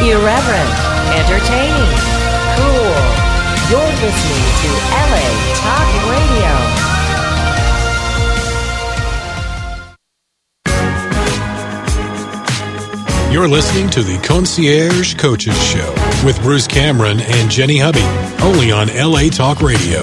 Irreverent, entertaining, cool. You're listening to LA Talk Radio. You're listening to the Concierge Coaches Show with Bruce Cameron and Jenny Hubby, only on LA Talk Radio.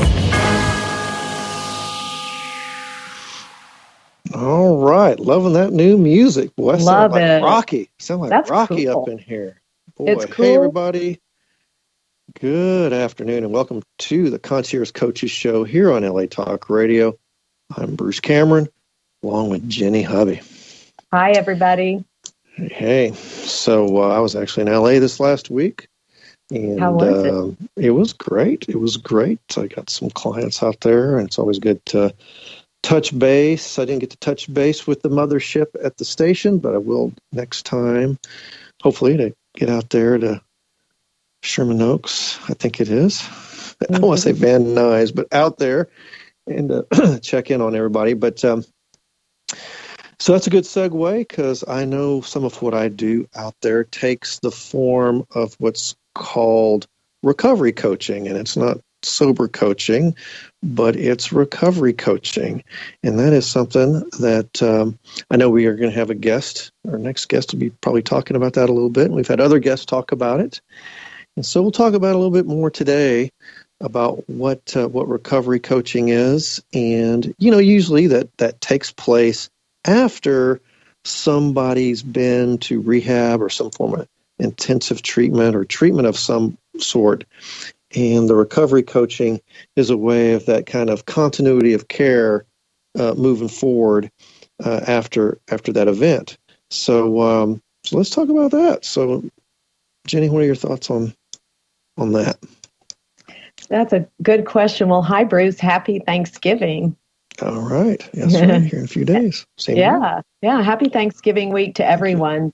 All right, loving that new music. Boy, Love like it. Rocky. Sound like That's Rocky cool. up in here. Boy, It's cool. Hey, everybody. Good afternoon, and welcome to the Concierge Coaches Show here on LA Talk Radio. I'm Bruce Cameron, along with Jenny Hubby. Hi, everybody. Hey, so I was actually in LA this last week, and How was it? It was great. It was great. I got some clients out there, and it's always good to touch base. I didn't get to touch base with the mothership at the station, but I will next time, hopefully, to get out there to Sherman Oaks, I think it is. I don't want to say Van Nuys, but out there and check in on everybody. But so that's a good segue, because I know some of what I do out there takes the form of what's called recovery coaching, and it's not sober coaching, but it's recovery coaching. And that is something that I know we are going to have a guest. Our next guest will be probably talking about that a little bit. And we've had other guests talk about it. And so we'll talk about a little bit more today about what recovery coaching is. And, you know, usually that takes place after somebody's been to rehab or some form of intensive treatment or treatment of some sort. And the recovery coaching is a way of that kind of continuity of care moving forward after that event. So let's talk about that. So, Jenny, what are your thoughts on that? That's a good question. Well, hi, Bruce. Happy Thanksgiving. All right. Yes, right. Here in a few days. Same Yeah. Happy Thanksgiving week to everyone.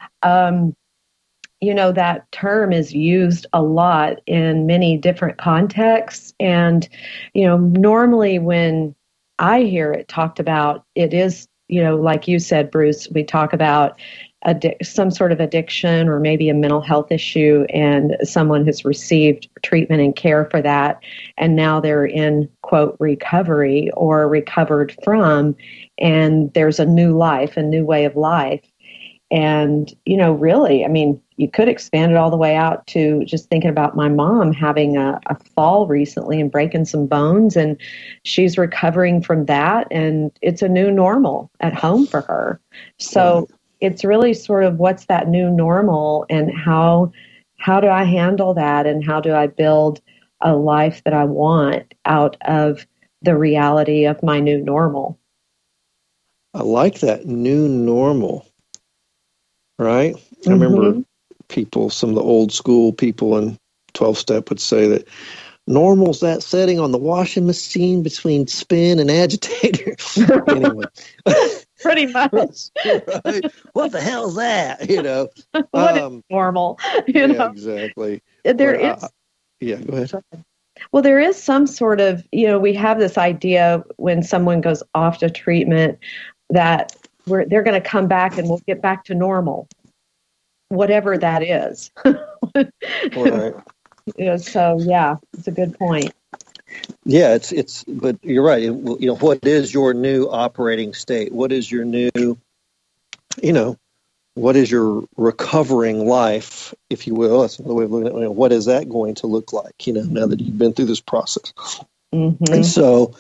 You know, that term is used a lot in many different contexts. And, you know, normally when I hear it talked about, it is, you know, like you said, Bruce, we talk about some sort of addiction or maybe a mental health issue, and someone has received treatment and care for that, and now they're in, quote, recovery or recovered from, and there's a new life, a new way of life. And, you know, really, I mean, you could expand it all the way out to just thinking about my mom having a fall recently and breaking some bones, and she's recovering from that, and it's a new normal at home for her. So it's really sort of what's that new normal, and how do I handle that, and how do I build a life that I want out of the reality of my new normal. I like that, new normal. Right? I remember people, some of the old school people in 12-step would say that normal's that setting on the washing machine between spin and agitator. Anyway. Pretty much. Right? What the hell is that? You know? What is normal? You know? Exactly. There is. Yeah, go ahead. Well, there is some sort of, you know, we have this idea when someone goes off to treatment that they're going to come back and we'll get back to normal, whatever that is. Right. You know, so yeah, it's a good point. Yeah, but you're right. You know, what is your new operating state? What is your new, you know, what is your recovering life, if you will? That's another way of looking at it. What is that going to look like, you know, now that you've been through this process? And so,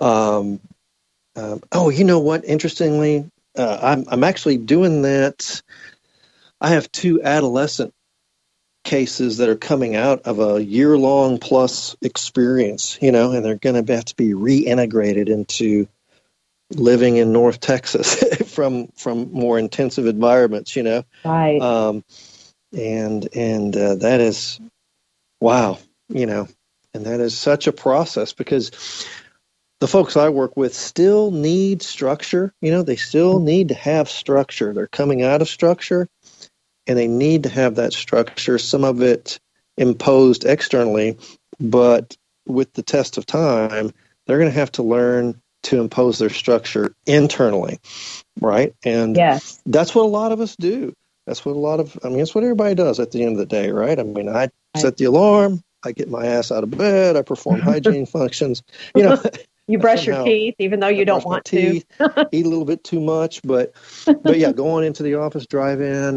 you know what? Interestingly, I'm actually doing that. I have 2 adolescent cases that are coming out of a year-long plus experience, you know, and they're going to have to be reintegrated into living in North Texas from more intensive environments, you know. Right. And that is, wow, you know, and that is such a process, because the folks I work with still need structure. You know, they still need to have structure. They're coming out of structure, and they need to have that structure, some of it imposed externally, but with the test of time, they're going to have to learn to impose their structure internally, right? And yes, that's what a lot of us do. That's what that's what everybody does at the end of the day, right? I mean, I set the alarm, I get my ass out of bed, I perform hygiene functions, You brush your teeth, even though you don't want to. Eat a little bit too much, but yeah, going into the office, drive in,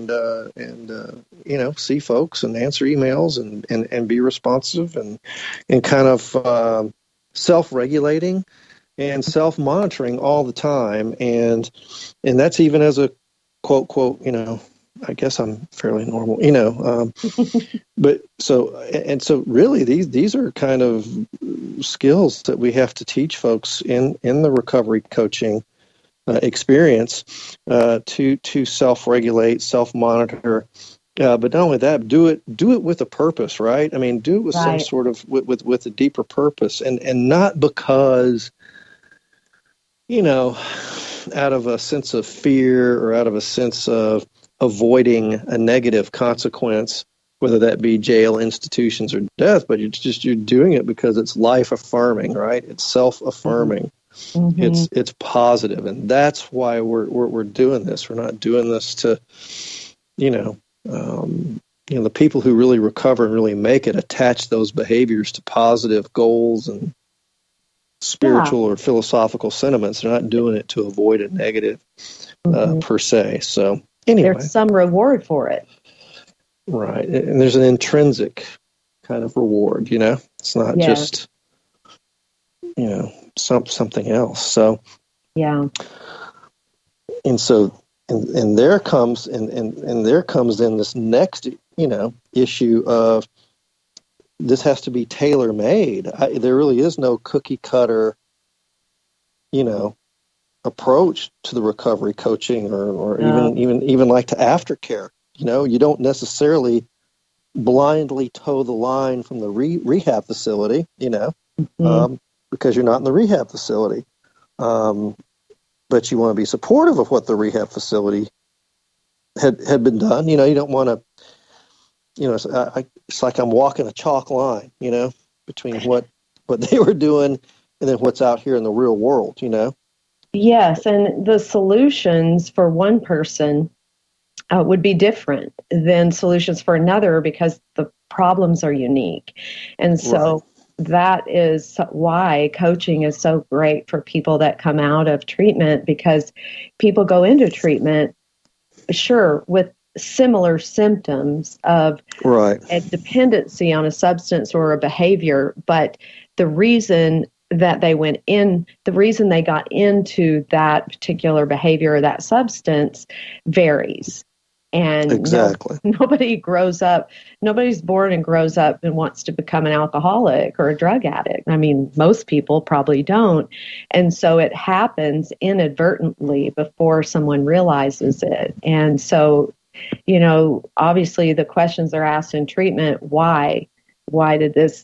and see folks and answer emails and be responsive and kind of self-regulating and self-monitoring all the time, and that's even as a quote, I guess I'm fairly normal, but so really these are kind of skills that we have to teach folks in the recovery coaching experience to self-regulate, self-monitor, but not only that, do it with a purpose, right? I mean, do it with some sort of with a deeper purpose, and not because out of a sense of fear or out of a sense of avoiding a negative consequence, whether that be jail, institutions, or death, but you're doing it because it's life affirming, right? It's self-affirming. Mm-hmm. It's positive, and that's why we're doing this. We're not doing this to, the people who really recover and really make it attach those behaviors to positive goals and spiritual or philosophical sentiments. They're not doing it to avoid a negative per se. So anyway, there's some reward for it, right? And there's an intrinsic kind of reward. It's not just something else. So and so and there comes then this next issue of this has to be tailor-made. There really is no cookie-cutter, approach to the recovery coaching or even like to aftercare. You don't necessarily blindly toe the line from the rehab facility, because you're not in the rehab facility. But you want to be supportive of what the rehab facility had been done. You don't want to, it's like I'm walking a chalk line, between what they were doing and then what's out here in the real world, Yes, and the solutions for one person would be different than solutions for another because the problems are unique. And so that is why coaching is so great for people that come out of treatment, because people go into treatment, sure, with similar symptoms of a dependency on a substance or a behavior, but the reason that they got into that particular behavior or that substance varies. And exactly. Nobody's born and grows up and wants to become an alcoholic or a drug addict. I mean, most people probably don't. And so it happens inadvertently before someone realizes it. And so, obviously the questions are asked in treatment, why did this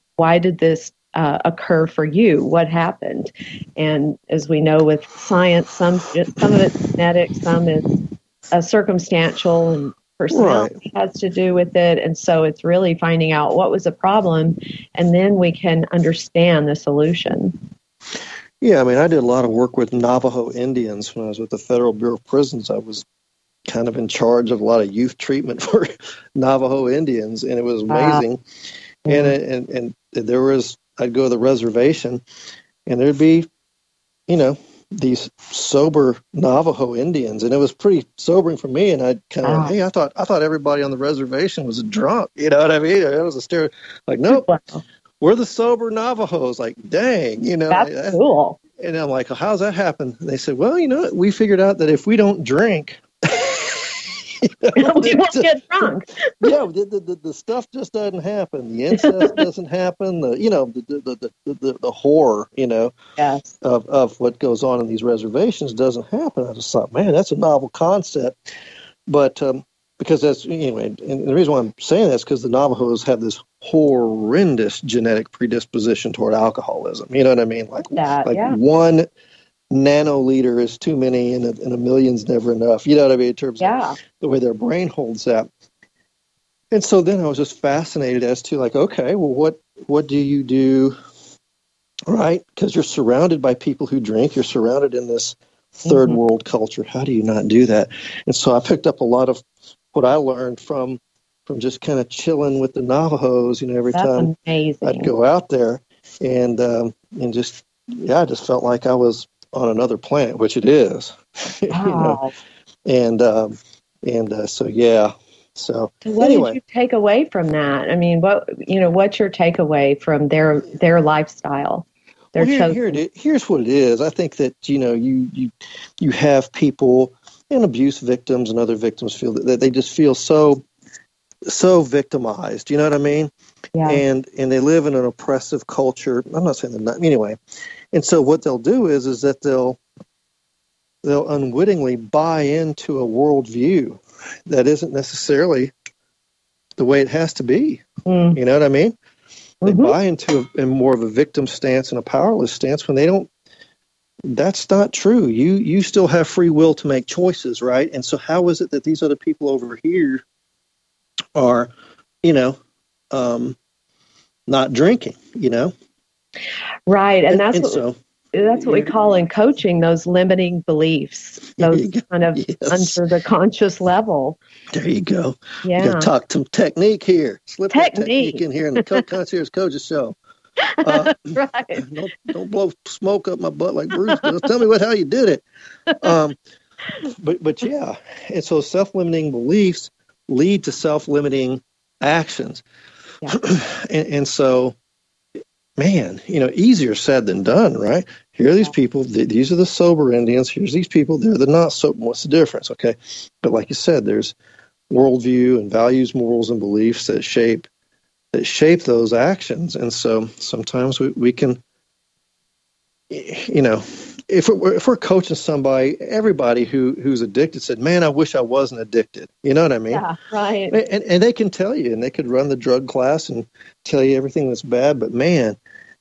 occur for you? What happened? And as we know with science, some of it's genetic, some is circumstantial, and personality has to do with it. And so it's really finding out what was the problem, and then we can understand the solution. Yeah, I mean, I did a lot of work with Navajo Indians when I was with the Federal Bureau of Prisons. I was kind of in charge of a lot of youth treatment for Navajo Indians, and it was amazing. And there was, I'd go to the reservation, and there'd be, these sober Navajo Indians, and it was pretty sobering for me. And I'd kind of, hey, I thought everybody on the reservation was a drunk. You know what I mean? It was a stereotype. Like, nope, we're the sober Navajos. Like, dang, that's cool. And I'm like, how's that happen? And they said, well, we figured out that if we don't drink, we won't get drunk. The stuff just doesn't happen. The incest doesn't happen. The horror, of what goes on in these reservations doesn't happen. I just thought, man, that's a novel concept. But because that's and the reason why I'm saying that is because the Navajos have this horrendous genetic predisposition toward alcoholism. You know what I mean? One nanoliter is too many, and a million's never enough. You know what I mean? In terms of the way their brain holds that. And so then I was just fascinated as to okay, well, what do you do, right? Because you're surrounded by people who drink. You're surrounded in this third world culture. How do you not do that? And so I picked up a lot of what I learned from just kind of chilling with the Navajos, every That's time amazing. I'd go out there, and just, I just felt like I was on another planet, which it is. Wow. So yeah. So what anyway, did you take away from that? I mean, what's your takeaway from their lifestyle? Here's what it is. I think that you have people and abuse victims and other victims feel that they just feel so victimized. You know what I mean? Yeah. And they live in an oppressive culture. I'm not saying they're not anyway. And so what they'll do is that they'll unwittingly buy into a worldview that isn't necessarily the way it has to be. You know what I mean? They buy into more of a victim stance and a powerless stance when they don't. That's not true. You still have free will to make choices, right? And so how is it that these other people over here are, not drinking, Right, and that's what we call in coaching those limiting beliefs, those kind of under the conscious level. There you go. Yeah. You got to talk some technique here. Slip that technique in here in the Concierge Coaches Show. Right. Don't blow smoke up my butt like Bruce does. Tell me how you did it. But yeah, and so self-limiting beliefs lead to self-limiting actions. Yeah. and so, man, easier said than done, right? Here are these people. These are the sober Indians. Here's these people. They're the not sober. What's the difference? Okay. But like you said, there's worldview and values, morals, and beliefs that shape those actions. And so sometimes we can, if we're coaching everybody who's addicted said, man, I wish I wasn't addicted. You know what I mean? Yeah, right. And they can tell you, and they could run the drug class and tell you everything that's bad. But man,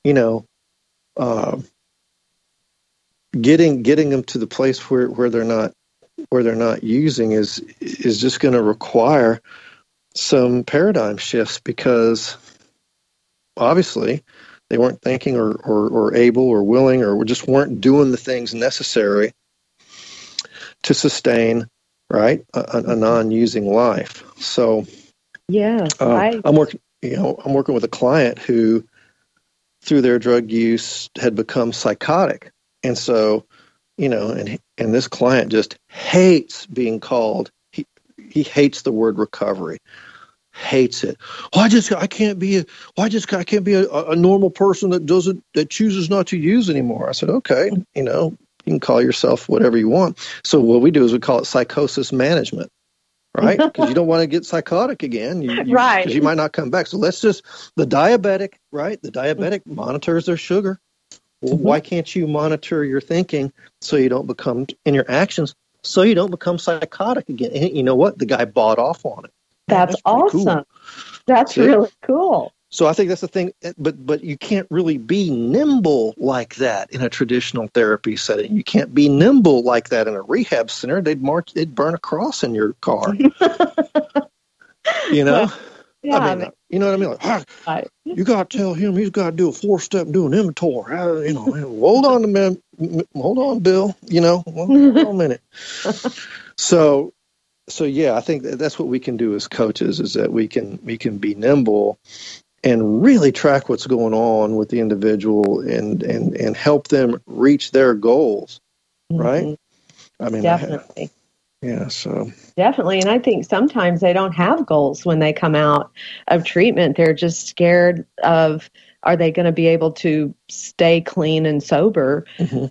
getting them to the place where they're not using is just going to require some paradigm shifts, because obviously they weren't thinking or able or willing or just weren't doing the things necessary to sustain, right, a non-using life. So yeah, I'm working with a client who, through their drug use, had become psychotic. And so, and this client just hates being called, he hates the word recovery, hates it. I can't be a normal person that chooses not to use anymore. I said, okay, you can call yourself whatever you want. So what we do is we call it psychosis management, right? Because you don't want to get psychotic again, right? Because you might not come back. So the diabetic, right? The diabetic monitors their sugar. Well, why can't you monitor your thinking so you don't become, in your actions, so you don't become psychotic again? And you know what? The guy bought off on it. That's awesome. Cool. That's really cool. So I think that's the thing, but you can't really be nimble like that in a traditional therapy setting. You can't be nimble like that in a rehab center. They'd burn a cross in your car. Yeah, I mean, you know what I mean? You got to tell him he's got to do a 4-step, do an inventory. Hold on, man. Hold on, Bill. Hold on a minute. So yeah, I think that's what we can do as coaches, is that we can be nimble and really track what's going on with the individual and help them reach their goals, right? I mean, definitely. So definitely. And I think sometimes they don't have goals when they come out of treatment. They're just scared of, are they going to be able to stay clean and sober?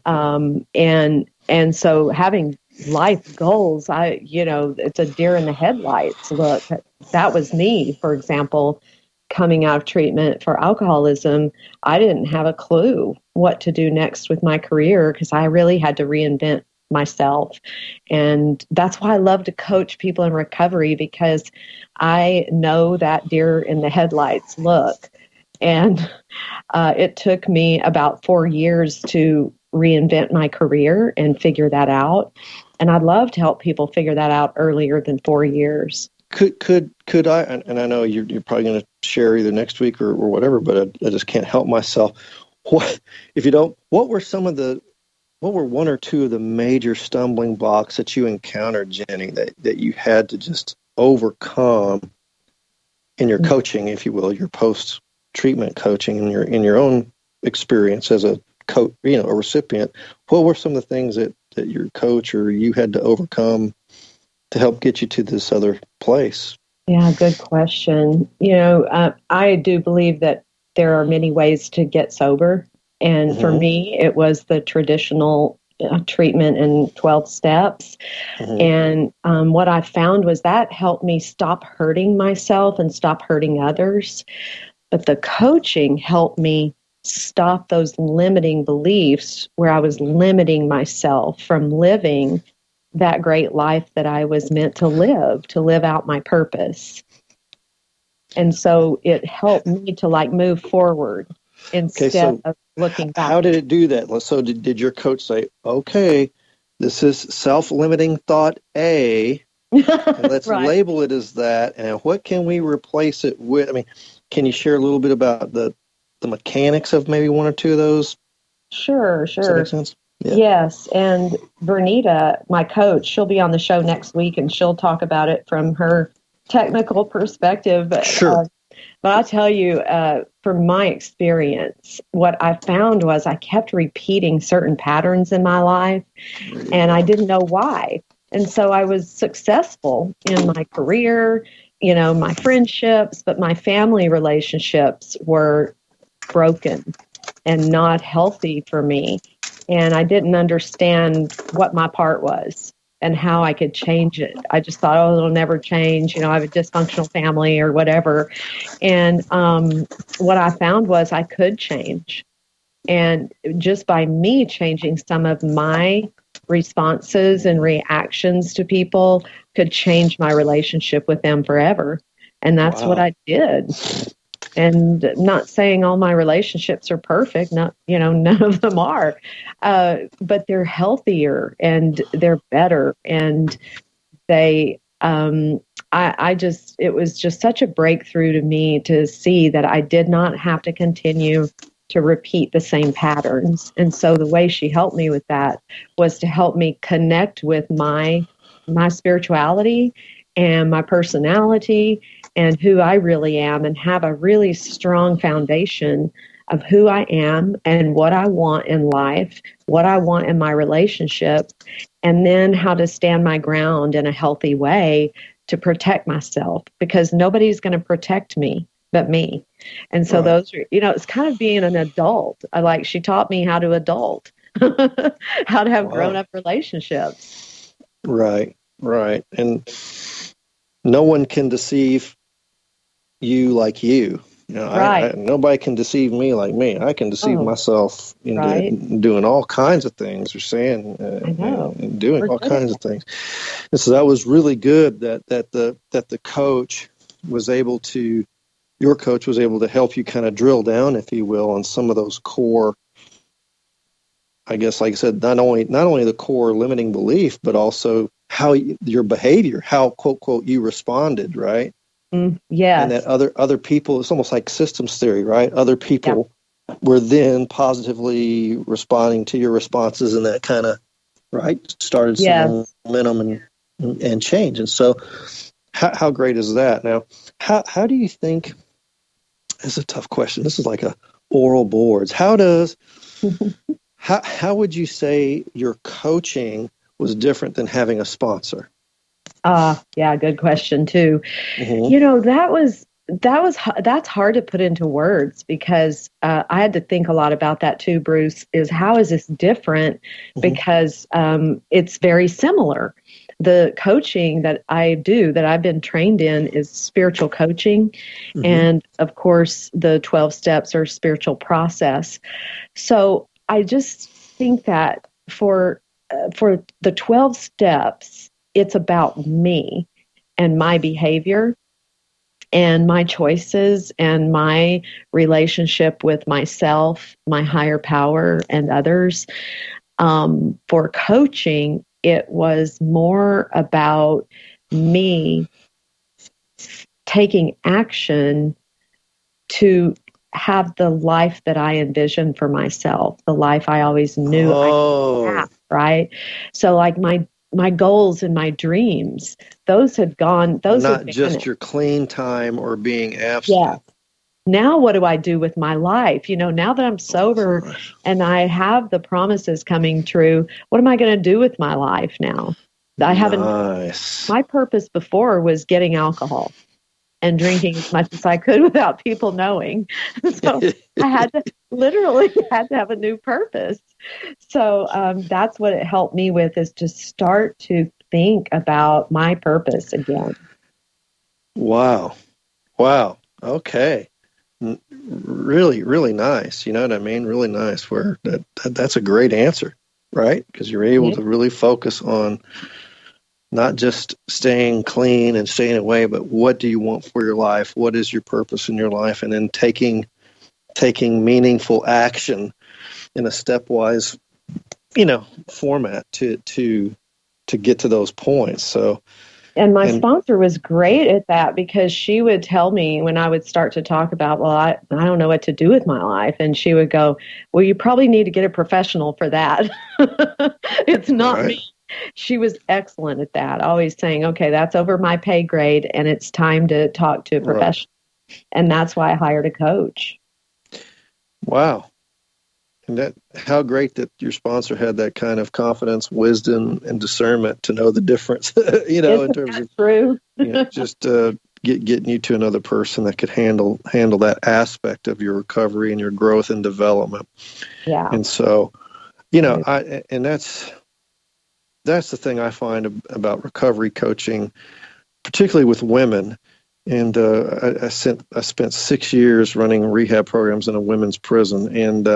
And so having life goals, it's a deer in the headlights look. That was me, for example, coming out of treatment for alcoholism. I didn't have a clue what to do next with my career, because I really had to reinvent myself. And that's why I love to coach people in recovery, because I know that deer in the headlights look. And it took me about 4 years to reinvent my career and figure that out. And I'd love to help people figure that out earlier than 4 years. Could I, and I know you're probably going to share either next week or whatever, but I just can't help myself. What were some of the what were one or two of the major stumbling blocks that you encountered, Jenny, that you had to just overcome in your coaching, if you will, your post-treatment coaching, in your own experience as a coach, a recipient? What were some of the things that your coach or you had to overcome to help get you to this other place? Yeah, good question. I do believe that there are many ways to get sober. And for me, it was the traditional treatment in 12 steps. And what I found was that helped me stop hurting myself and stop hurting others. But the coaching helped me stop those limiting beliefs where I was limiting myself from living that great life that I was meant to live out my purpose. And so it helped me to move forward instead of looking back. How did it do that? So did your coach say, okay, this is self-limiting thought A, and let's label it as that, and what can we replace it with? I mean, can you share a little bit about the mechanics of maybe one or two of those? Sure. Does that make sense? Yeah. Yes, and Bernita, my coach, she'll be on the show next week, and she'll talk about it from her technical perspective. Sure. But I'll tell you, from my experience, what I found was I kept repeating certain patterns in my life, and I didn't know why. And so I was successful in my career, my friendships, but my family relationships were broken and not healthy for me. And I didn't understand what my part was and how I could change it. I just thought, it'll never change. I have a dysfunctional family or whatever. And what I found was I could change. And just by me changing some of my responses and reactions to people could change my relationship with them forever. And that's what I did. And not saying all my relationships are perfect, none of them are, but they're healthier and they're better. And they, it was just such a breakthrough to me to see that I did not have to continue to repeat the same patterns. And so the way she helped me with that was to help me connect with my spirituality and my personality and who I really am, and have a really strong foundation of who I am and what I want in life, what I want in my relationship, and then how to stand my ground in a healthy way to protect myself, because nobody's going to protect me but me. And so those are, it's kind of being an adult. She taught me how to adult, how to have grown-up relationships. Right. And no one can deceive you like you. Nobody can deceive me like me. I can deceive myself into doing all kinds of things, or saying and doing all kinds of things. And so that was really good that the coach was able to, your coach was able to help you kind of drill down, if you will, on some of those core, I guess, like I said, not only the core limiting belief, but also how your behavior, how quote you responded, right? Yes. And that other people, it's almost like systems theory, right? Other people were then positively responding to your responses, and that kind of started some momentum and change. And so, how great is that? Now, how do you think? This is a tough question. This is like a oral boards. How would you say your coaching was different than having a sponsor? Good question too. That's hard to put into words, because I had to think a lot about that too, Bruce, is how is this different? Because it's very similar. The coaching that I do, that I've been trained in, is spiritual coaching. And of course, the 12 steps are spiritual process. So I just think that for the 12 steps, it's about me and my behavior and my choices and my relationship with myself, my higher power, and others. For coaching, it was more about me taking action to have the life that I envisioned for myself, the life I always knew I could have, right? So like my goals and my dreams, those have gone, those not have just vanished. your clean time or being abstinent. Yeah. Now what do I do with my life? Now that I'm sober and I have the promises coming true, what am I going to do with my life now? I haven't. My purpose before was getting alcohol and drinking as much as I could without people knowing. So I literally had to have a new purpose. So that's what it helped me with, is to start to think about my purpose again. Wow. Okay. Really, really nice. You know what I mean? Really nice. Where that's a great answer, right? Because you're able to really focus on not just staying clean and staying away, but what do you want for your life? What is your purpose in your life? And then taking meaningful action in a stepwise, format to get to those points. So, and my sponsor was great at that, because she would tell me when I would start to talk about, well, I don't know what to do with my life. And she would go, well, you probably need to get a professional for that. It's not me. She was excellent at that, always saying, okay, that's over my pay grade and it's time to talk to a professional. Right. And that's why I hired a coach. Wow. And how great that your sponsor had that kind of confidence, wisdom, and discernment to know the difference, in terms of true? Just getting you to another person that could handle that aspect of your recovery and your growth and development. Yeah. And so, that's the thing I find about recovery coaching, particularly with women. And I spent 6 years running rehab programs in a women's prison,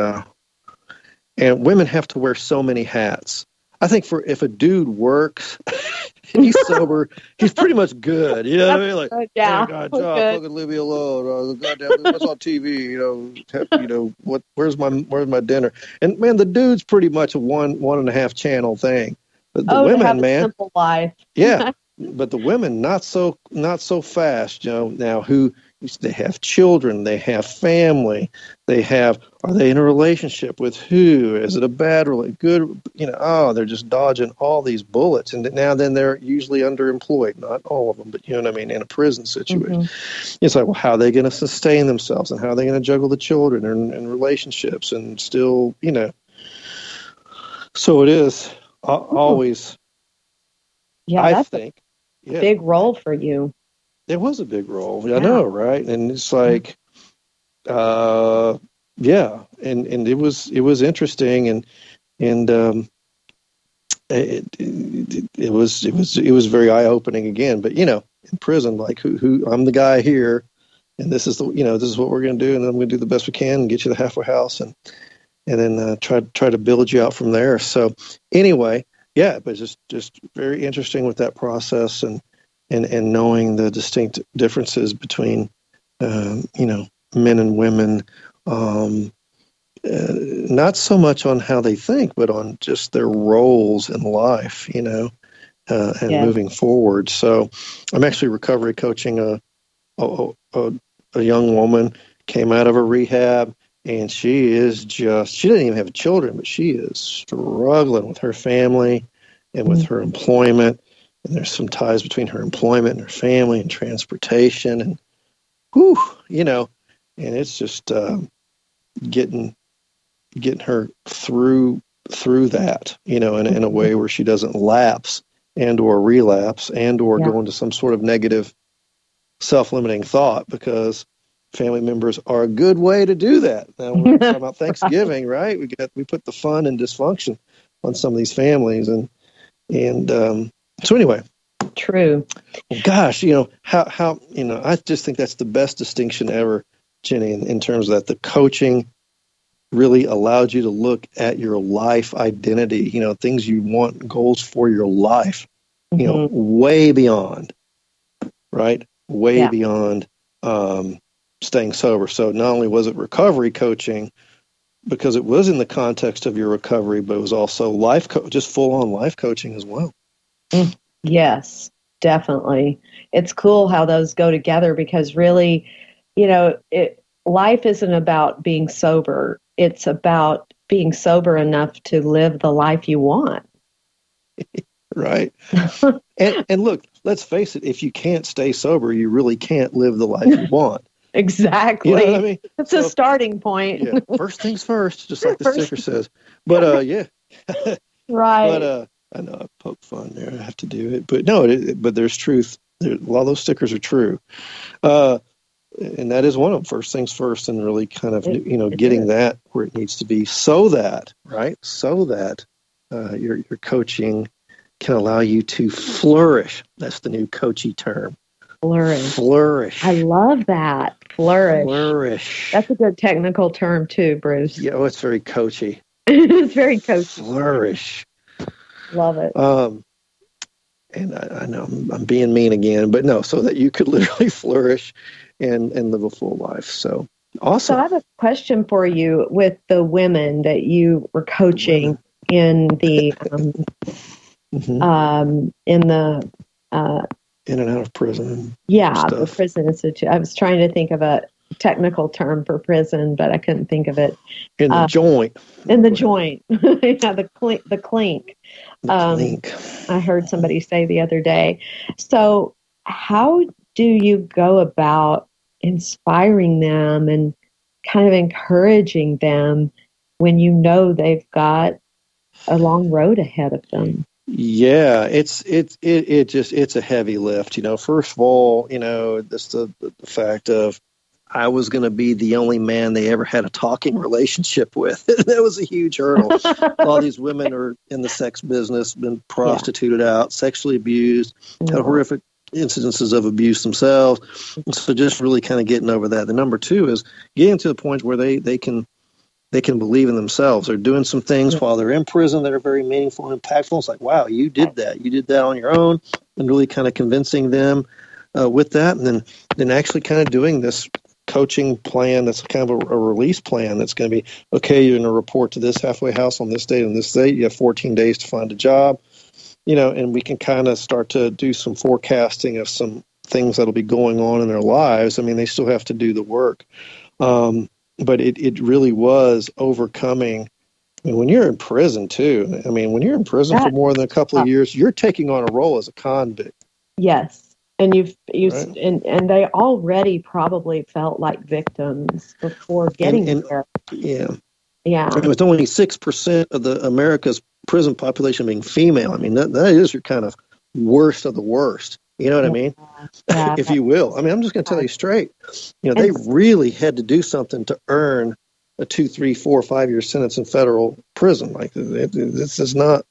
and women have to wear so many hats. I think if a dude works and he's sober, he's pretty much good. You know what I mean? Like, yeah, oh God, John, fucking leave me alone. Goddamn, what's on TV? Where's my dinner? And man, the dude's pretty much a one and a half channel thing. But the women, have man, a simple life. Yeah. But the women, not so fast, now they have children, they have family, are they in a relationship with who? Is it a bad relationship? Good, they're just dodging all these bullets. And now then they're usually underemployed, not all of them, but you know what I mean, in a prison situation. Mm-hmm. It's like, well, how are they going to sustain themselves and how are they going to juggle the children and relationships and still, So it is always, I think. Yeah. Big role for you. It was a big role. I know, right? And it's like, and it was interesting, and it was very eye opening again. But in prison, like who I'm the guy here, and this is this is what we're going to do, and I'm going to do the best we can and get you the halfway house, and then try to build you out from there. So anyway. Yeah, but just very interesting with that process and knowing the distinct differences between, men and women, not so much on how they think, but on just their roles in life, and moving forward. So I'm actually recovery coaching a young woman, came out of a rehab, and she didn't even have children, but she is struggling with her family and with her employment. And there's some ties between her employment and her family and transportation. And, and it's just getting her through that, in a way where she doesn't lapse and or relapse and or go into some sort of negative self-limiting thought, because family members are a good way to do that. Now we're talking about Thanksgiving, right? We put the fun and dysfunction on some of these families, and so anyway. True. Well, gosh, how I just think that's the best distinction ever, Jenny, in terms of that. The coaching really allowed you to look at your life identity, things you want, goals for your life, way beyond, right? Way beyond staying sober. So not only was it recovery coaching, because it was in the context of your recovery, but it was also just full-on life coaching as well. Yes, definitely. It's cool how those go together, because really, life isn't about being sober. It's about being sober enough to live the life you want. Right. And look, let's face it, if you can't stay sober, you really can't live the life you want. Exactly. You know what I mean? It's a starting point. Yeah. First things first, just like the sticker says. But yeah. Right. But I know I poke fun there. I have to do it. But no, but there's truth. A lot of those stickers are true. And that is one of them. First things first, and really kind of, getting that where it needs to be so that your coaching can allow you to flourish. That's the new coachy term. Flourish. I love that. Flourish. That's a good technical term too, Bruce. Yeah, it's very coachy. It's very coachy. Flourish. Love it. And I know I'm being mean again, but no, so that you could literally flourish and live a full life. So awesome. So I have a question for you with the women that you were coaching in the in and out of prison. Yeah, the prison institute. I was trying to think of a technical term for prison, but I couldn't think of it. In the joint. In the joint. Yeah, the clink. The clink. I heard somebody say the other day. So how do you go about inspiring them and kind of encouraging them when you know they've got a long road ahead of them? Yeah, it's a heavy lift. First of all, this the fact of I was going to be the only man they ever had a talking relationship with. That was a huge hurdle. All these women are in the sex business, been prostituted out, sexually abused, had horrific incidences of abuse themselves. So just really kind of getting over that. The number two is getting to the point where they can believe in themselves. They're doing some things while they're in prison that are very meaningful and impactful. It's like, wow, you did that. You did that on your own, and really kind of convincing them with that. And then actually kind of doing this coaching plan that's kind of a release plan that's going to be, okay, you're going to report to this halfway house on this date and this date. You have 14 days to find a job, and we can kind of start to do some forecasting of some things that'll be going on in their lives. I mean, they still have to do the work. But it really was overcoming. I mean, when you're in prison too, when you're in prison for more than a couple of years, you're taking on a role as a convict. Yes. And Right. and they already probably felt like victims before getting there. Yeah. Yeah. It was only 6% of the America's prison population being female. I mean, that is your kind of worst of the worst. You know what I mean? Yeah. If you will. I'm just going to tell you straight. They really had to do something to earn a 2, 3, 4, 5-year sentence in federal prison. Like this is not,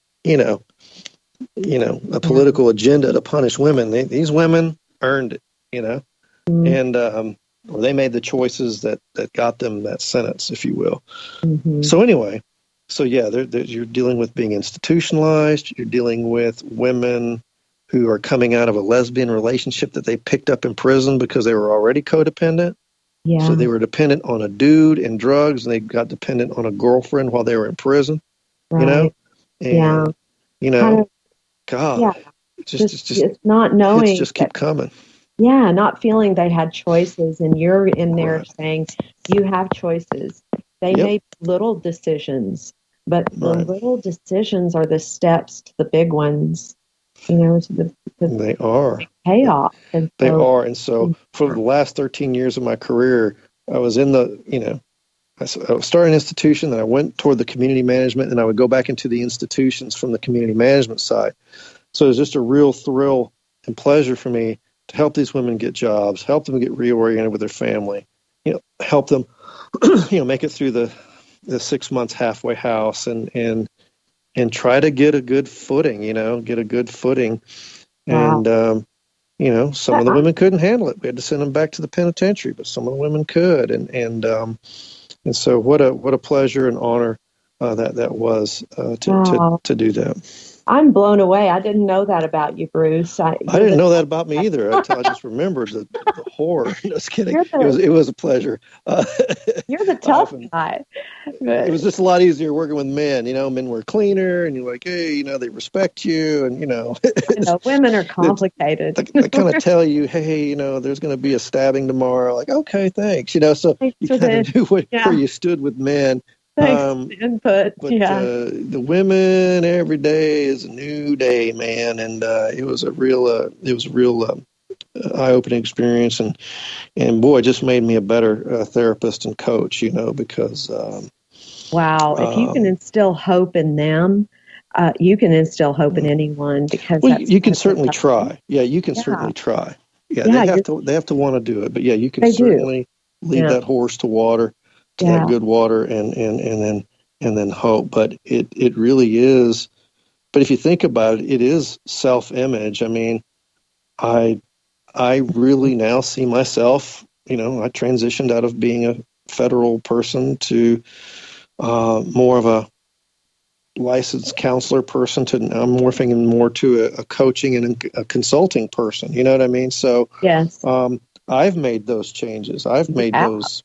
a political agenda to punish women. These women earned it, Mm-hmm. and or they made the choices that got them that sentence, if you will. Mm-hmm. So anyway, you're dealing with being institutionalized. You're dealing with women who are coming out of a lesbian relationship that they picked up in prison because they were already codependent. Yeah. So they were dependent on a dude and drugs, and they got dependent on a girlfriend while they were in prison. Right. And, God, yeah. just not knowing. It's just keep coming. Yeah, not feeling they had choices, and you're in there saying you have choices. They made little decisions, but the little decisions are the steps to the big ones. To they are payoff. And they are, and so for the last 13 years of my career, I was in I started an institution, then I went toward the community management, and I would go back into the institutions from the community management side. So it was just a real thrill and pleasure for me to help these women get jobs, help them get reoriented with their family, help them, make it through the 6 months halfway house and try to get a good footing, Wow. And, some of the women couldn't handle it. We had to send them back to the penitentiary, but some of the women could. And so what a pleasure and honor that was to do that. I'm blown away. I didn't know that about you, Bruce. I didn't know that about me either until I just remembered the horror. Just kidding. It was a pleasure. You're the tough guy. It was just a lot easier working with men. Men were cleaner, and you're like, hey, they respect you, and women are complicated. They kind of tell you, hey, there's going to be a stabbing tomorrow. Like, okay, thanks. So you kind of knew where you stood with men. Thanks input. But the women, every day is a new day, man, and it was a real eye-opening experience, and boy, it just made me a better therapist and coach, because wow, if you can instill hope in them, you can instill hope in anyone, because you can certainly try. Yeah, you can certainly try. Yeah, they have to want to do it, but yeah, you can certainly lead that horse to water. To that good water, and then hope. But it really is. But if you think about it, it is self-image. I mean, I really now see myself. I transitioned out of being a federal person to more of a licensed counselor person to now I'm morphing more to a coaching and a consulting person. You know what I mean? So yes, I've made those changes. I've made those.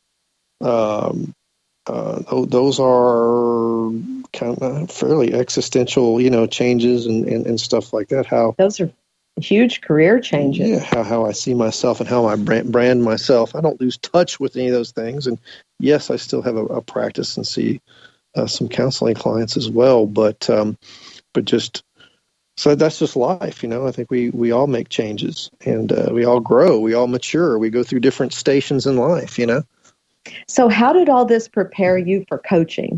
Those are kind of fairly existential, changes and stuff like that. How those are huge career changes. Yeah, how I see myself and how I brand myself. I don't lose touch with any of those things. And yes, I still have a practice and see some counseling clients as well. But just so that's just life, I think we all make changes, and we all grow, we all mature, we go through different stations in life, So how did all this prepare you for coaching?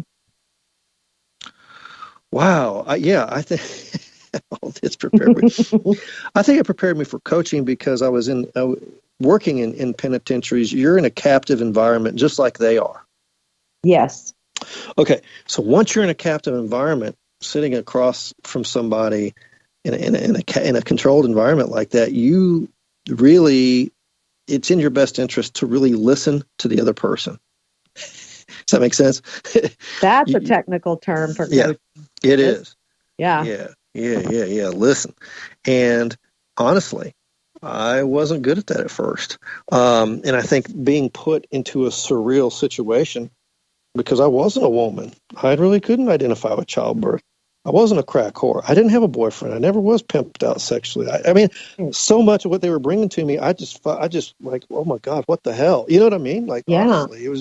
Wow. I think all this prepared me. I think it prepared me for coaching because I was working in penitentiaries. You're in a captive environment just like they are. Yes. Okay. So once you're in a captive environment, sitting across from somebody in a controlled environment like that, you really, it's in your best interest to really listen to the other person. Does that make sense? That's a technical term for coaching. Yeah, it is. Yeah. Yeah. Listen. And honestly, I wasn't good at that at first. And I think being put into a surreal situation because I wasn't a woman. I really couldn't identify with childbirth. I wasn't a crack whore. I didn't have a boyfriend. I never was pimped out sexually. I mean, so much of what they were bringing to me, I just like, oh my God, what the hell? You know what I mean? Like, honestly, it was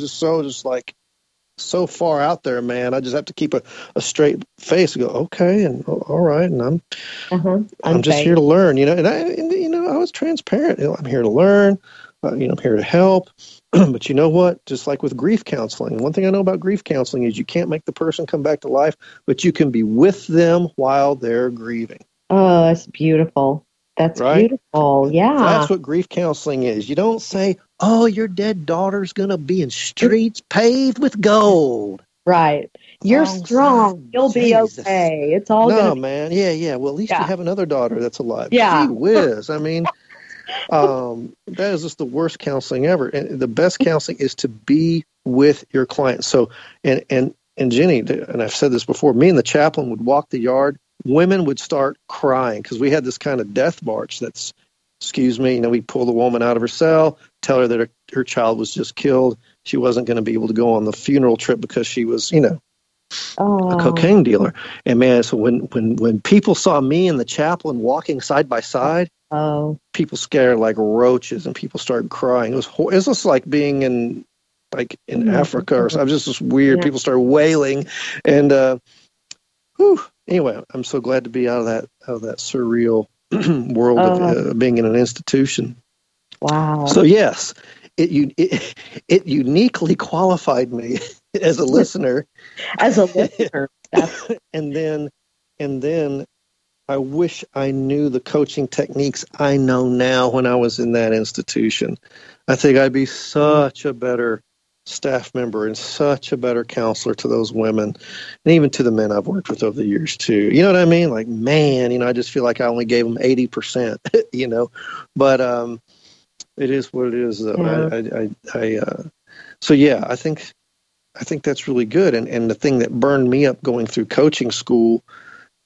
so far out there, man. I just have to keep a straight face and go, okay, and all right, and I'm just here to learn, and I was transparent. I'm here to learn. I'm here to help. But you know what? Just like with grief counseling, one thing I know about grief counseling is you can't make the person come back to life, but you can be with them while they're grieving. Oh, that's beautiful. That's right? Beautiful. Yeah. That's what grief counseling is. You don't say, oh, your dead daughter's going to be in streets paved with gold. Right. You're strong. You'll be okay. It's all No, man. Yeah. Well, at least you have another daughter that's alive. Yeah. Gee whiz. I mean, that is just the worst counseling ever. And the best counseling is to be with your client. So, and Jenny, and I've said this before, me and the chaplain would walk the yard. Women would start crying because we had this kind of death march that's, we'd pull the woman out of her cell, tell her that her child was just killed. She wasn't going to be able to go on the funeral trip because she was, a cocaine dealer. And man, so when people saw me and the chaplain walking side by side, people scared like roaches and people started crying. It was just like being in Africa or something. It was just weird. Yeah. People started wailing, and anyway, I'm so glad to be out of that surreal world of being in an institution. Wow. So yes, it uniquely qualified me as a listener. And then I wish I knew the coaching techniques I know now when I was in that institution. I think I'd be such a better staff member and such a better counselor to those women and even to the men I've worked with over the years too. You know what I mean? Like, man, I just feel like I only gave them 80%, but it is what it is though. Yeah. I think that's really good. And the thing that burned me up going through coaching school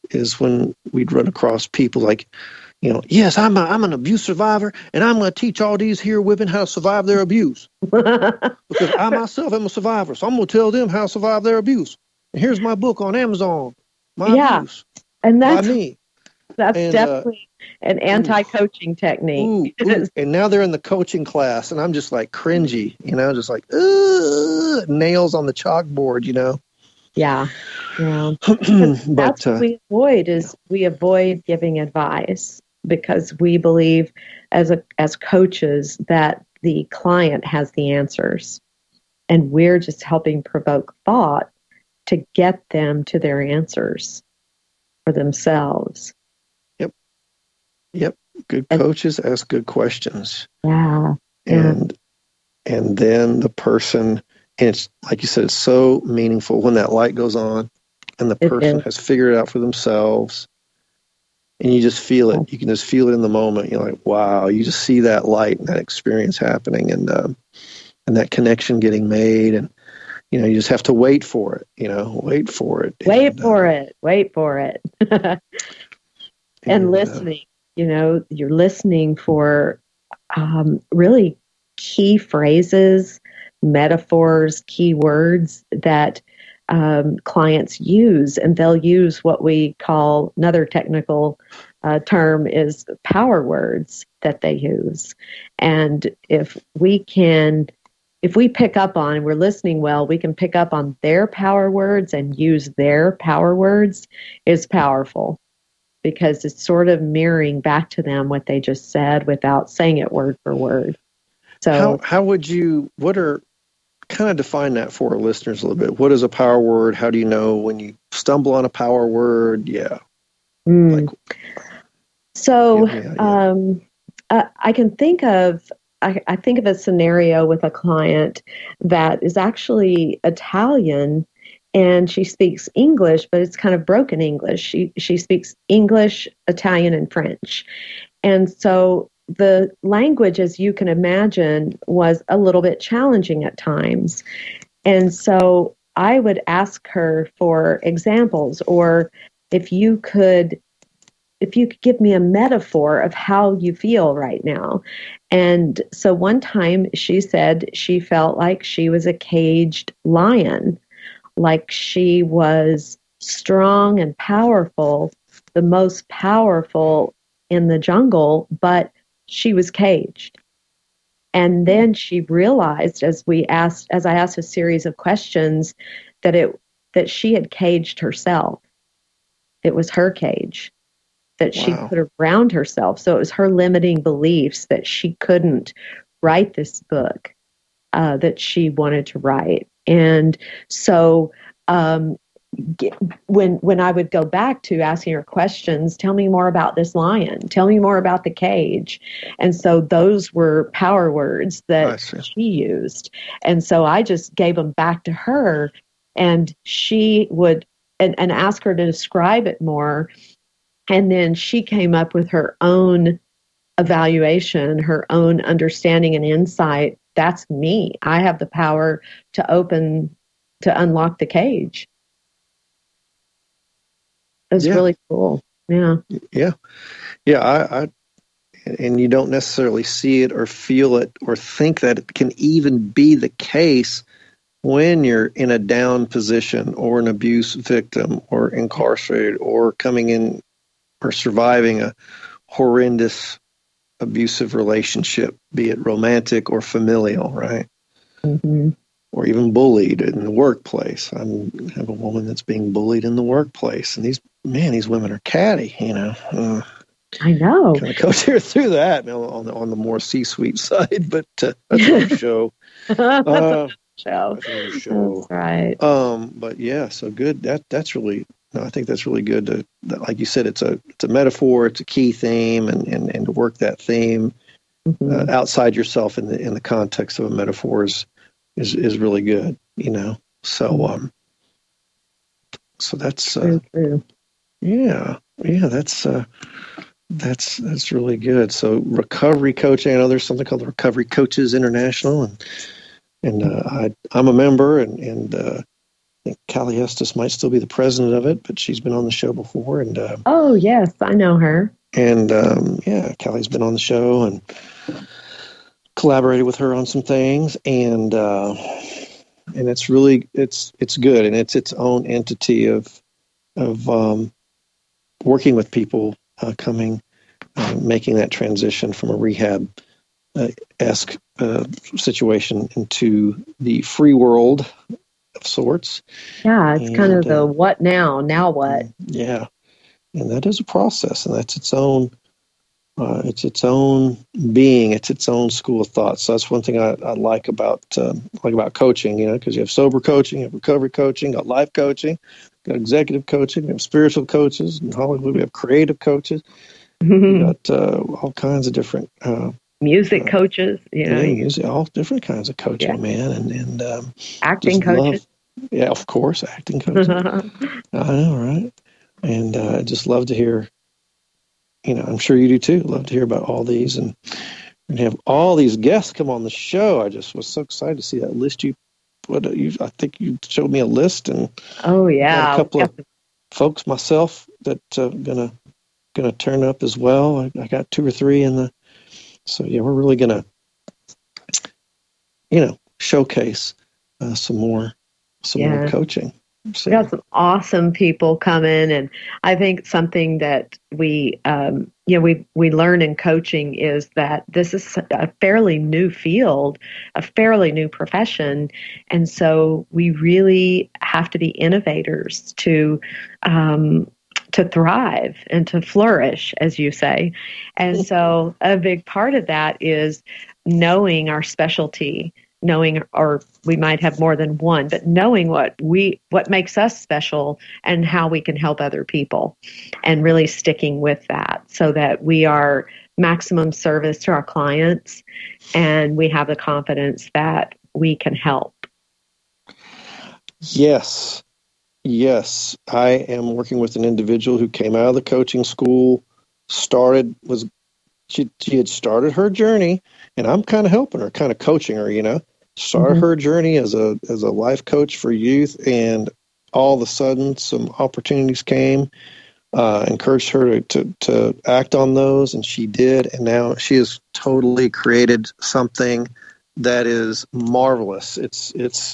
is when we'd run across people like, yes, I'm an abuse survivor, and I'm going to teach all these here women how to survive their abuse. Because I myself am a survivor, so I'm going to tell them how to survive their abuse. And here's my book on Amazon, My Abuse, and that's by me. That's definitely an anti-coaching technique. And now they're in the coaching class, and I'm just like cringy, just like nails on the chalkboard, Yeah. That's what we avoid is we avoid giving advice because we believe as coaches that the client has the answers, and we're just helping provoke thought to get them to their answers for themselves. Yep. Good coaches ask good questions. Yeah. And then the person, and it's like you said, it's so meaningful when that light goes on and the person has figured it out for themselves. And you just feel it. You can just feel it in the moment. You're like, wow, you just see that light and that experience happening and that connection getting made. And, you just have to wait for it, wait for it. Wait for it. and listening. You're listening for really key phrases, metaphors, key words that clients use, and they'll use what we call, another technical term is power words that they use. And if we pick up on, and we're listening well, we can pick up on their power words and use their power words, is powerful. Because it's sort of mirroring back to them what they just said without saying it word for word. So how would you, kind of define that for our listeners a little bit? What is a power word? How do you know when you stumble on a power word? Yeah. I can think of, I think of a scenario with a client that is actually Italian, and she speaks English, but it's kind of broken English. She speaks English, Italian, and French. And so the language, as you can imagine, was a little bit challenging at times. And so I would ask her for examples, or if you could give me a metaphor of how you feel right now. And so one time she said she felt like she was a caged lion, like she was strong and powerful, the most powerful in the jungle, but she was caged. And then she realized, as I asked a series of questions, that she had caged herself. It was her cage that she put around herself. So it was her limiting beliefs that she couldn't write this book that she wanted to write. And so when I would go back to asking her questions, tell me more about this lion, tell me more about the cage. And so those were power words that she used. And so I just gave them back to her, and she would and ask her to describe it more. And then she came up with her own evaluation, her own understanding and insight. That's me. I have the power to unlock the cage. It was really cool. Yeah. Yeah. Yeah. And you don't necessarily see it or feel it or think that it can even be the case when you're in a down position or an abuse victim or incarcerated or coming in or surviving a horrendous abusive relationship, be it romantic or familial, right? Mm-hmm. Or even bullied in the workplace. I have a woman that's being bullied in the workplace, and these women are catty, I know. Kind of coach her through that on the more C-suite side, but that's another show. That's show. That's right. But yeah, so good. That's really. No, I think that's really good. Like you said, it's a metaphor, it's a key theme, and to work that theme outside yourself in the context of a metaphor is really good. So so that's true. Yeah, that's really good. So recovery coaching. I know there's something called the Recovery Coaches International, and I'm a member, and think Callie Estes might still be the president of it, but she's been on the show before. And oh, yes, I know her. And yeah, Callie's been on the show and collaborated with her on some things, and it's really it's good, and it's its own entity of working with people making that transition from a rehab esque situation into the free world of sorts. Yeah, it's kind of the what now what. Yeah, and that is a process, and that's its own. It's its own being. It's its own school of thought. So that's one thing I like about coaching. Because you have sober coaching, you have recovery coaching, got life coaching, got executive coaching, we have spiritual coaches. In Hollywood, we have creative coaches. We got all kinds of different music coaches. Music, all different kinds of coaching, man, and acting coaches. Yeah, of course, acting coaches. I know, right? And I just love to hear. I'm sure you do too. Love to hear about all these, and have all these guests come on the show. I just was so excited to see that list. I think you showed me a list, and oh yeah, a couple of folks myself that gonna turn up as well. I got 2 or 3 in the. So yeah, we're really gonna, showcase some more coaching. So. We got some awesome people coming, and I think something that we learn in coaching is that this is a fairly new field, a fairly new profession, and so we really have to be innovators to thrive and to flourish, as you say. And so a big part of that is knowing our specialty. Or we might have more than one, but knowing what makes us special and how we can help other people, and really sticking with that so that we are maximum service to our clients and we have the confidence that we can help. Yes. I am working with an individual who came out of the coaching school, she had started her journey, and I'm kind of helping her, kind of coaching her, started her journey as a life coach for youth, and all of a sudden some opportunities came, encouraged her to act on those, and she did, and now she has totally created something that is marvelous. It's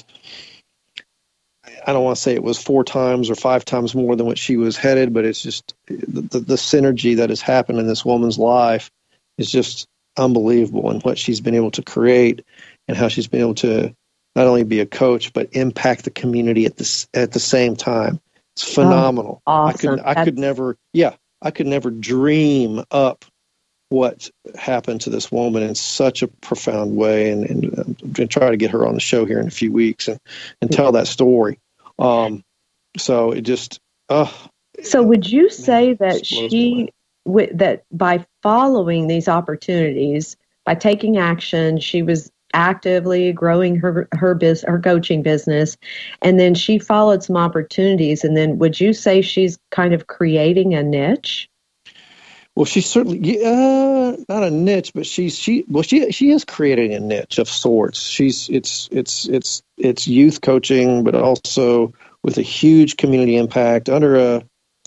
I don't want to say it was 4 times or 5 times more than what she was headed, but it's just the synergy that has happened in this woman's life is just unbelievable, and what she's been able to create and how she's been able to not only be a coach but impact the community at the same time. It's phenomenal. Oh, awesome. I could never dream up what happened to this woman in such a profound way, and I'm going to try to get her on the show here in a few weeks and tell that story. So it just so would you say that that by following these opportunities, by taking action, she was actively growing her coaching business, and then she followed some opportunities, and then would you say she's kind of creating a niche? Well, she's certainly not a niche, but she is creating a niche of sorts. It's youth coaching, but also with a huge community impact under a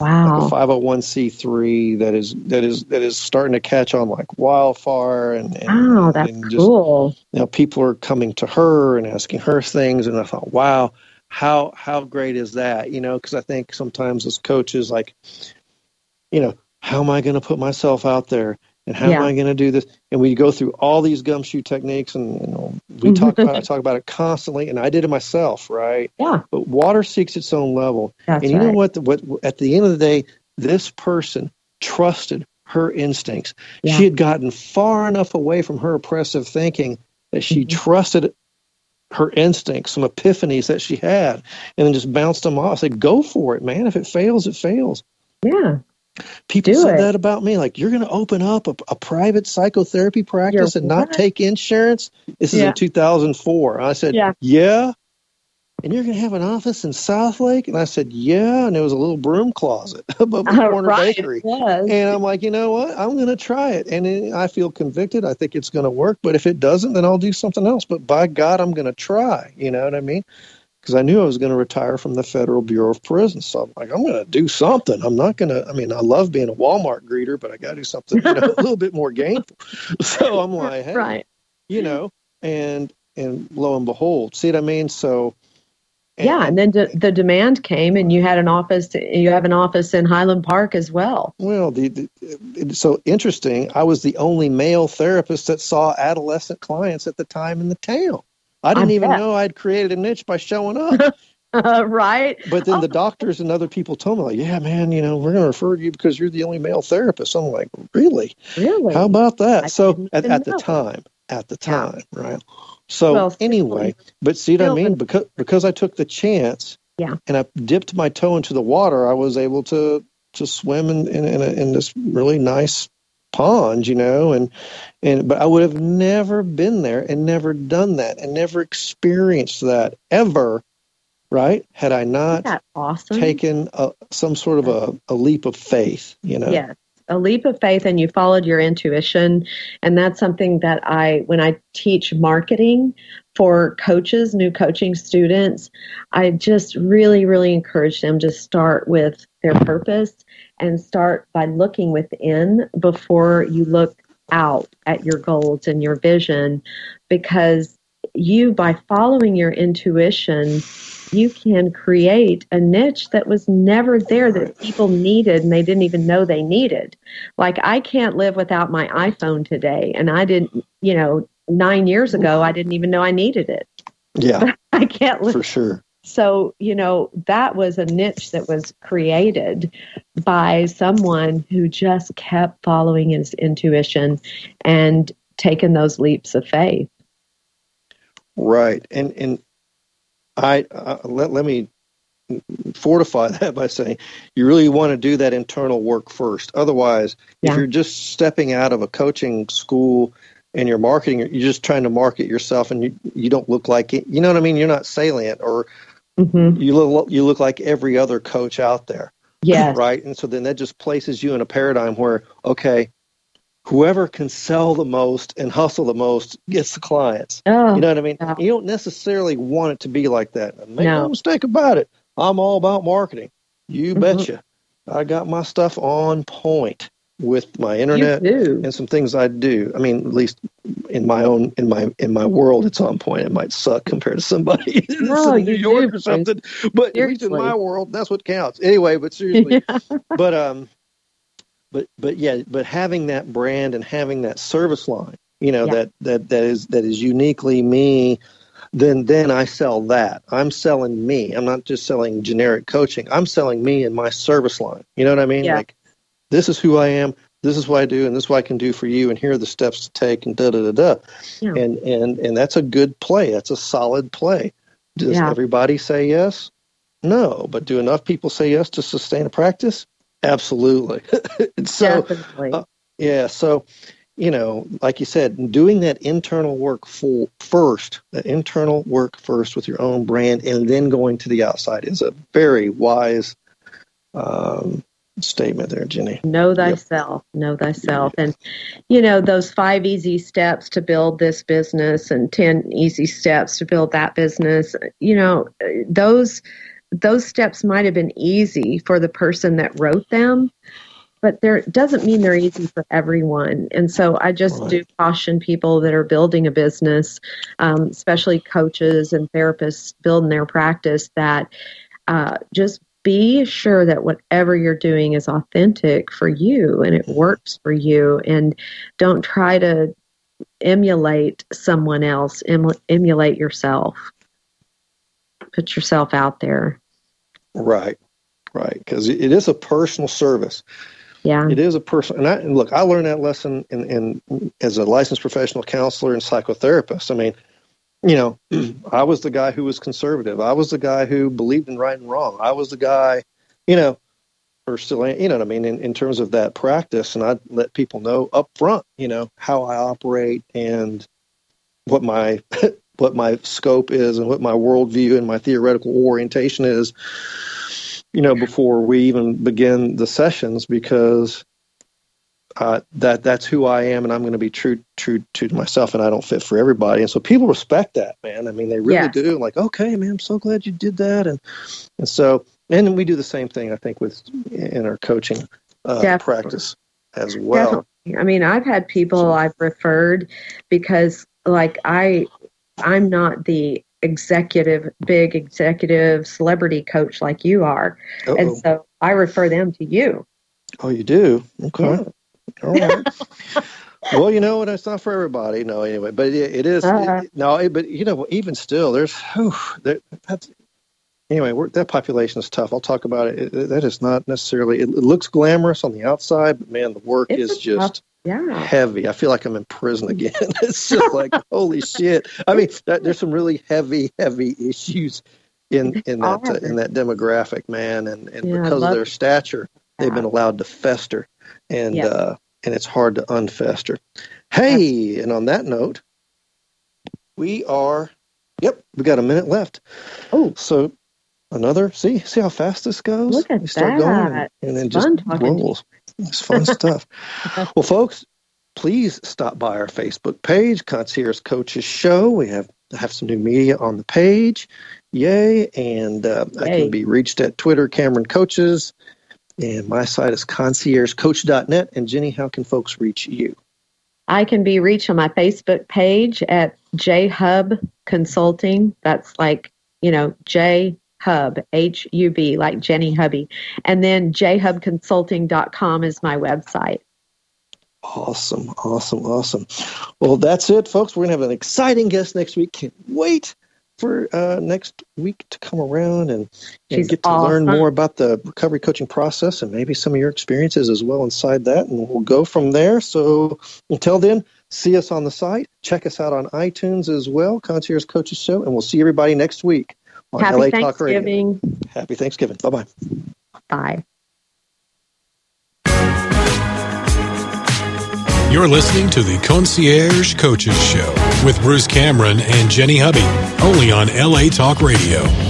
501c3 that is starting to catch on like wildfire, and that's cool. People are coming to her and asking her things, and I thought, wow, how great is that? Because I think sometimes as coaches, like, how am I going to put myself out there, and how am I going to do this? And we go through all these gumshoe techniques, and I talk about it constantly, and I did it myself, right? Yeah. But water seeks its own level, That's and you right. know what? At the end of the day, this person trusted her instincts. Yeah. She had gotten far enough away from her oppressive thinking that she trusted her instincts, some epiphanies that she had, and then just bounced them off. I said, "Go for it, man. If it fails, it fails." Yeah. People said that about me. Like, you're going to open up a private psychotherapy practice and not take insurance? This is in 2004. I said, yeah. And you're going to have an office in Southlake? And I said, yeah. And there was a little broom closet above the corner bakery. And I'm like, you know what? I'm going to try it. And I feel convicted. I think it's going to work. But if it doesn't, then I'll do something else. But by God, I'm going to try. You know what I mean? because I knew I was going to retire from the Federal Bureau of Prisons. So I'm like, I'm going to do something. I'm not going to, I mean, I love being a Walmart greeter, but I got to do something, a little bit more gainful. So I'm like, hey, right. And lo and behold, see what I mean? So, and then the demand came, and you had an office. You have an office in Highland Park as well. Well, it's so interesting. I was the only male therapist that saw adolescent clients at the time in the town. I didn't even know I'd created a niche by showing up. Right. But then the doctors and other people told me, like, yeah, man, we're going to refer to you because you're the only male therapist. I'm like, really? Really? How about that? I So at the time, right? So well, anyway, but see what I mean? Because I took the chance, and I dipped my toe into the water, I was able to swim in this really nice pond, but I would have never been there and never done that and never experienced that ever, right? Had I not taken some sort of a leap of faith, Yes. A leap of faith, and you followed your intuition. And that's something that when I teach marketing for coaches, new coaching students, I just really, really encourage them to start with their purpose and start by looking within before you look out at your goals and your vision, because by following your intuition, you can create a niche that was never there that people needed and they didn't even know they needed. Like, I can't live without my iPhone today. And I didn't, 9 years ago, I didn't even know I needed it. Yeah. But I can't live. For sure. So, that was a niche that was created by someone who just kept following his intuition and taking those leaps of faith. Right. And let me fortify that by saying you really want to do that internal work first. Otherwise, if you're just stepping out of a coaching school and you're marketing, you're just trying to market yourself and you don't look like it. You know what I mean? You're not salient, or you look like every other coach out there. Yes. Right. And so then that just places you in a paradigm where, okay, whoever can sell the most and hustle the most gets the clients. Oh, you know what I mean? Yeah. You don't necessarily want it to be like that. Make no mistake about it. I'm all about marketing. You betcha. I got my stuff on point with my internet and some things I do. I mean, at least in my world, it's on point. It might suck compared to somebody in New York or something, but at least in my world, that's what counts. Anyway, but seriously, But having that brand and having that service line, that is uniquely me, then I sell that. I'm selling me. I'm not just selling generic coaching. I'm selling me and my service line. You know what I mean? Yeah. Like, this is who I am. This is what I do, and this is what I can do for you. And here are the steps to take, and da da da da. Yeah. And that's a good play. That's a solid play. Does everybody say yes? No, but do enough people say yes to sustain a practice? Absolutely. So, definitely. So, like you said, doing that internal work first with your own brand, and then going to the outside is a very wise statement there, Jenny. Know thyself. Know thyself. And, those 5 easy steps to build this business and 10 easy steps to build that business, those steps might have been easy for the person that wrote them, but doesn't mean they're easy for everyone. And so I just do caution people that are building a business, especially coaches and therapists building their practice, that just be sure that whatever you're doing is authentic for you and it works for you, and don't try to emulate someone else. Emulate yourself. Put yourself out there. Right. Because it is a personal service. Yeah. It is a personal. And look, I learned that lesson in as a licensed professional counselor and psychotherapist. I mean, I was the guy who was conservative. I was the guy who believed in right and wrong. I was the guy, or still, what I mean, in terms of that practice. And I'd let people know up front, how I operate and what my scope is and what my worldview and my theoretical orientation is, before we even begin the sessions, because that's who I am, and I'm going to be true to myself, and I don't fit for everybody. And so people respect that, man. I mean, they really do. Like, okay, man, I'm so glad you did that. And so, and we do the same thing, I think, in our coaching practice as well. Definitely. I mean, I've had people I've referred because, like, I'm not the big executive celebrity coach like you are. Uh-oh. And so I refer them to you. Oh, you do? Okay. Yeah. All right. Well, it's not for everybody. No, anyway, but it is. But even still, that population is tough. I'll talk about it. That is not necessarily. It looks glamorous on the outside, but man, the work is just heavy. I feel like I'm in prison again. It's just like holy shit. I mean, there's some really heavy issues in that demographic, man, and because of their stature, they've been allowed to fester, and it's hard to unfester. Hey, and on that note, we got a minute left. Oh, so another. See how fast this goes. Look at that. Going, and then just rolls. It's fun stuff. Well, folks, please stop by our Facebook page, Concierge Coaches Show. We have some new media on the page. Yay! And I can be reached at Twitter, Cameron Coaches. And my site is conciergecoach.net. And Jenny, how can folks reach you? I can be reached on my Facebook page at JHub Consulting. That's like, JHub, HUB, like Jenny Hubby. And then jhubconsulting.com is my website. Awesome. Well, that's it, folks. We're going to have an exciting guest next week. Can't wait for next week to come around and get to learn more about the recovery coaching process and maybe some of your experiences as well inside that, and we'll go from there. So until then, see us on the site. Check us out on iTunes as well, Concierge Coaches Show, and we'll see everybody next week on LA Talk Radio. Happy Thanksgiving. Bye-bye. Bye. You're listening to the Concierge Coaches Show with Bruce Cameron and Jenny Hubby, only on LA Talk Radio.